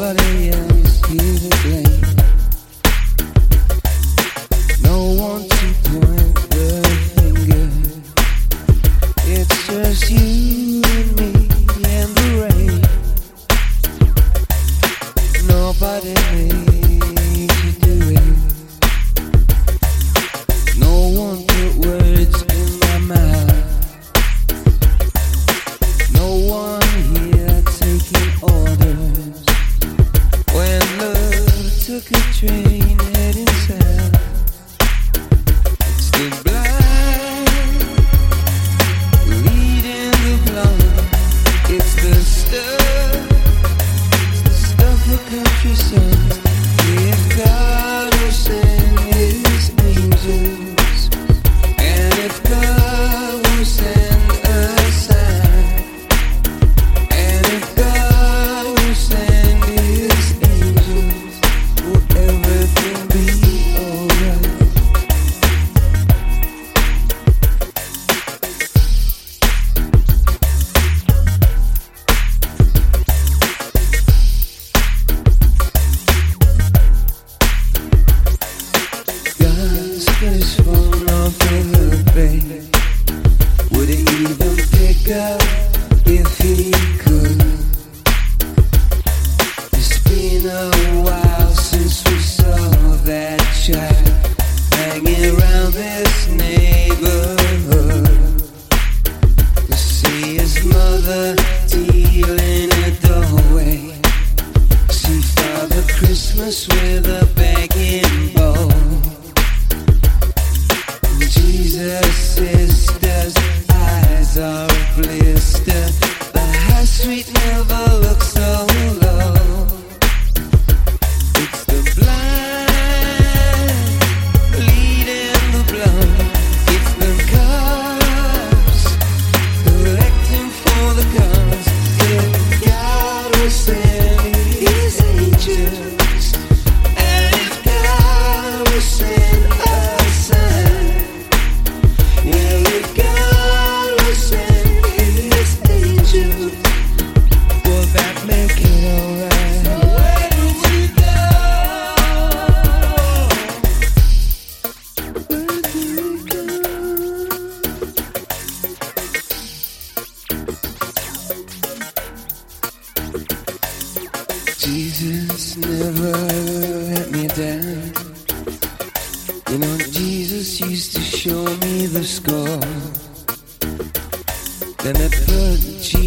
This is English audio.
nobody else here to blame. No one to point the finger. It's just you and me and the rain. Nobody made you do it. No one put words in my mouth. No one here taking orders. When love took a train heading south, it's the blind leading the blind. It's the stuff of country songs. If God will send His angels, and if God will send a sign, and if God will send His angels, will everything be alright? God's face phone off in the bay. Would it even pick up if he could? It's been a while since we saw that child hanging around this neighborhood. To see his mother dealing a doorway. See Father Christmas with a begging bowl. Jesus' sister's eyes are a blister. The high street never looks so low. It's the blind leading the blind. It's the cops collecting for the cars. If God will send His angels, and if God will send a sign, yeah, if God will send His angels, will that make it alright? So where do we go? Where do we go? Jesus never let me down. You know, Jesus used to show me the score. Then I put